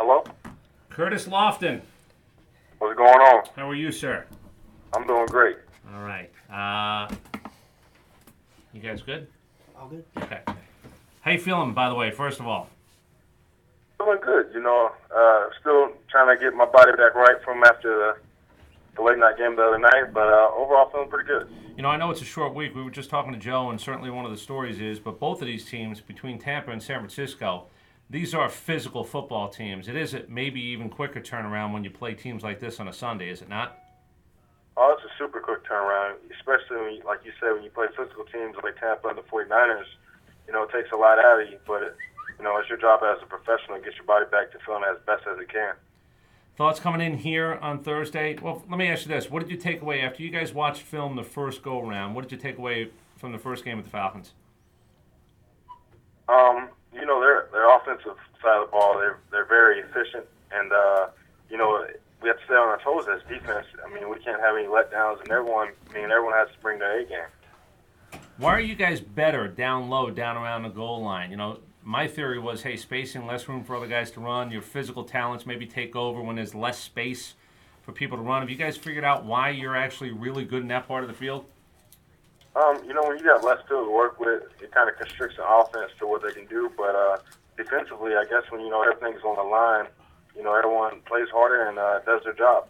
Hello? Curtis Lofton, What's going on? how are you, sir? I'm doing great. All right. You guys good? All good. Okay. How you feeling, by the way, first of all? Doing good, still trying to get my body back right from after the late night game the other night, but overall feeling pretty good. You know, I know it's a short week. We were just talking to Joe, and certainly one of the stories is, but both of these teams, between Tampa and San Francisco, these are physical football teams. It is a maybe even quicker turnaround when you play teams like this on a Sunday, is it not? Oh, it's a super quick turnaround, especially when, like you said, when you play physical teams like Tampa and the 49ers. It takes a lot out of you, but it's your job as a professional to get your body back to feeling as best as it can. Thoughts coming in here on Thursday? Well, let me ask you this. What did you take away after you guys watched film the first go-around? What did you take away from the first game with the Falcons? Their offensive side of the ball, they're very efficient, and we have to stay on our toes as defense. We can't have any letdowns, and everyone has to bring their A game. Why are you guys better down low, down around the goal line? My theory was, hey, spacing, less room for other guys to run. Your physical talents maybe take over when there's less space for people to run. Have you guys figured out why you're actually really good in that part of the field? When you got less field to work with, it kind of constricts the offense to what they can do. But defensively, I guess when everything's on the line, everyone plays harder and does their job.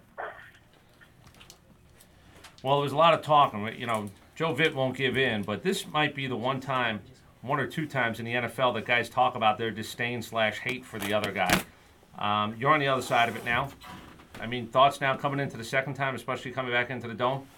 Well, there's a lot of talking. Joe Vitt won't give in, but this might be the one or two times in the NFL that guys talk about their disdain/hate for the other guy. You're on the other side of it now. Thoughts now coming into the second time, especially coming back into the Dome?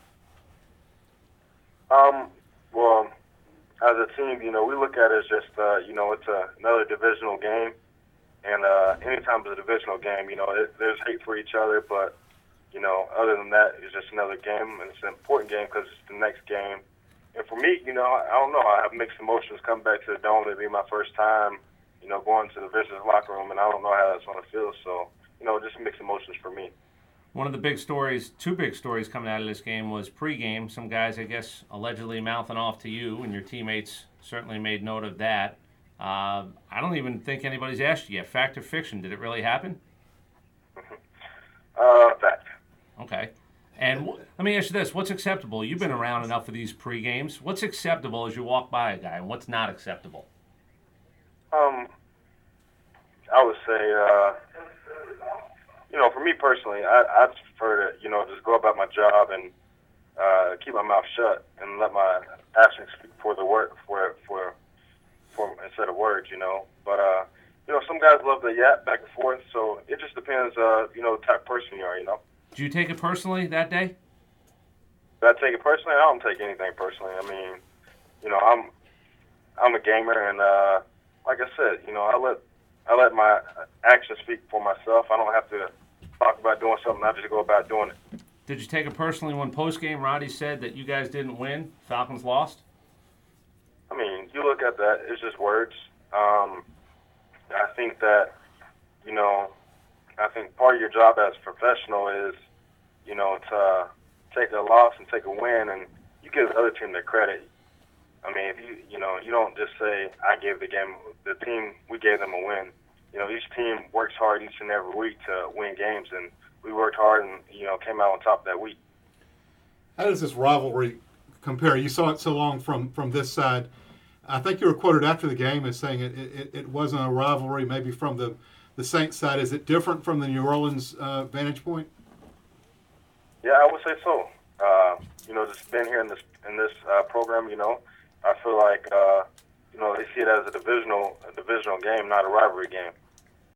Well, as a team, we look at it as just, it's another divisional game. And anytime it's a divisional game, there's hate for each other. But, other than that, it's just another game. And it's an important game because it's the next game. And for me, I don't know. I have mixed emotions coming back to the Dome. It'll be my first time, going to the visitors' locker room. And I don't know how that's going to feel. So, just mixed emotions for me. One of the big stories, two big stories coming out of this game was pregame. Some guys, I guess, allegedly mouthing off to you, and your teammates certainly made note of that. I don't even think anybody's asked you yet. Fact or fiction? Did it really happen? Fact. Okay. And let me ask you this. What's acceptable? You've been around enough of these pre-games. What's acceptable as you walk by a guy, and what's not acceptable? I would say, for me personally, I prefer to, just go about my job and keep my mouth shut and let my actions speak for the word, for instead of words, But, some guys love the yap back and forth, so it just depends, the type of person you are, Did you take it personally that day? Did I take it personally? I don't take anything personally. I'm a gamer, and like I said, I let my actions speak for myself. I don't have to talk about doing something. I just go about doing it. Did you take it personally when post-game Roddy said that you guys didn't win, Falcons lost? You look at that, it's just words. I think that, I think part of your job as a professional is, to take a loss and take a win, and you give the other team their credit. If you don't just say, I gave the team, we gave them a win. Each team works hard each and every week to win games, and we worked hard and, came out on top that week. How does this rivalry compare? You saw it so long from this side. I think you were quoted after the game as saying it wasn't a rivalry maybe from the Saints side. Is it different from the New Orleans vantage point? Yeah, I would say so. Just being here in this program, I feel like they see it as a divisional game, not a rivalry game.